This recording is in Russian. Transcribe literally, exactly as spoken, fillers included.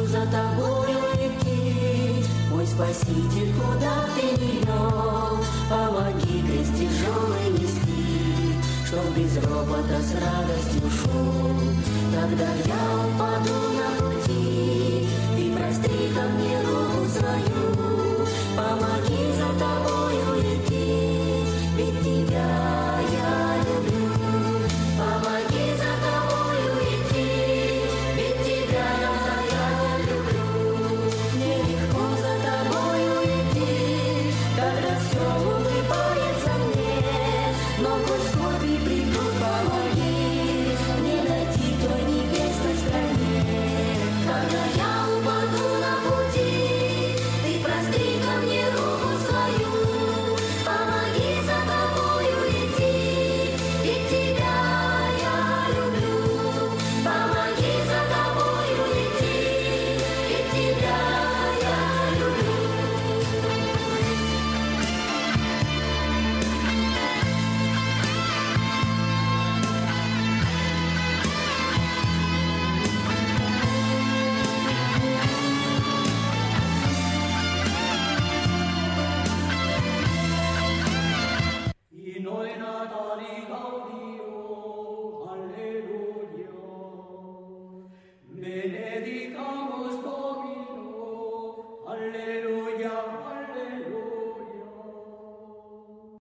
за тобою идти. Мой Спаситель, куда ты не вел, помоги крест тяжелый нести, чтоб без ропота с радостью шел. Когда я упаду на пути,